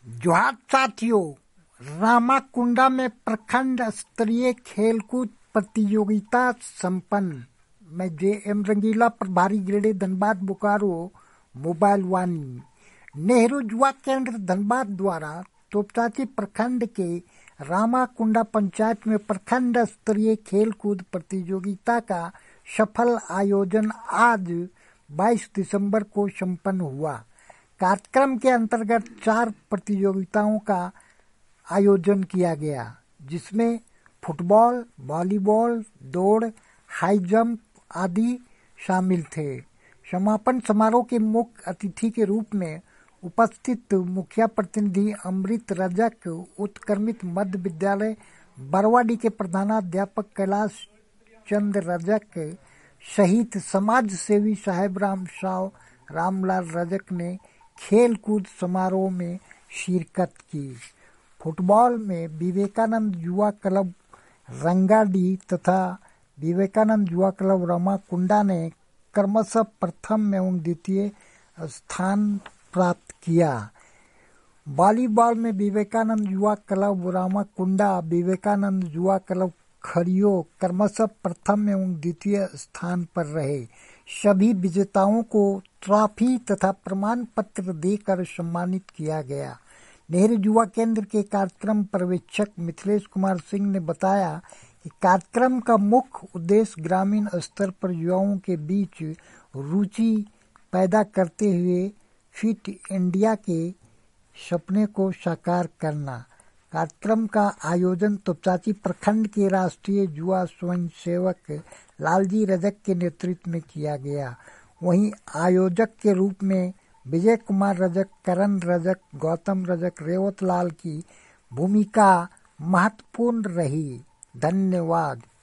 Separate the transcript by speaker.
Speaker 1: जोहार साथियों, रामाकुंडा में प्रखंड स्तरीय खेलकूद प्रतियोगिता संपन्न। मैं JM रंगीला, प्रभारी ग्रेडे धनबाद बोकारो मोबाइल वानी। नेहरू युवा केंद्र धनबाद द्वारा तोपचाची प्रखंड के रामाकुंडा पंचायत में प्रखंड स्तरीय खेलकूद प्रतियोगिता का सफल आयोजन आज 22 दिसंबर को संपन्न हुआ। कार्यक्रम के अंतर्गत 4 प्रतियोगिताओं का आयोजन किया गया, जिसमें फुटबॉल, वॉलीबॉल, दौड़, हाई जंप आदि शामिल थे। समापन समारोह के मुख्य अतिथि के रूप में उपस्थित मुखिया प्रतिनिधि अमृत रजक, उत्क्रमित मध्य विद्यालय बरवाडी के प्रधानाध्यापक कैलाश चंद्र रजक सहित समाज सेवी साहेब राम साव रामलाल रजक ने खेल कूद समारोह में शिरकत की। फुटबॉल में विवेकानंद युवा क्लब रंगाडी तथा विवेकानंद युवा क्लब रामाकुंडा ने क्रमशः प्रथम एवं द्वितीय स्थान प्राप्त किया। वॉलीबॉल में विवेकानंद युवा क्लब रामाकुंडा, विवेकानंद युवा क्लब खड़ियो क्रमशः प्रथम एवं द्वितीय स्थान पर रहे। सभी विजेताओं को ट्रॉफी तथा प्रमाण पत्र देकर सम्मानित किया गया। नेहरू युवा केंद्र के कार्यक्रम पर्यवेक्षक मिथिलेश कुमार सिंह ने बताया कि कार्यक्रम का मुख्य उद्देश्य ग्रामीण स्तर पर युवाओं के बीच रुचि पैदा करते हुए फिट इंडिया के सपने को साकार करना। कार्यक्रम का आयोजन तोपचाची प्रखंड के राष्ट्रीय युवा स्वयंसेवक लालजी रजक के नेतृत्व में किया गया। वहीं आयोजक के रूप में विजय कुमार रजक, करण रजक, गौतम रजक, रेवत लाल की भूमिका महत्वपूर्ण रही। धन्यवाद।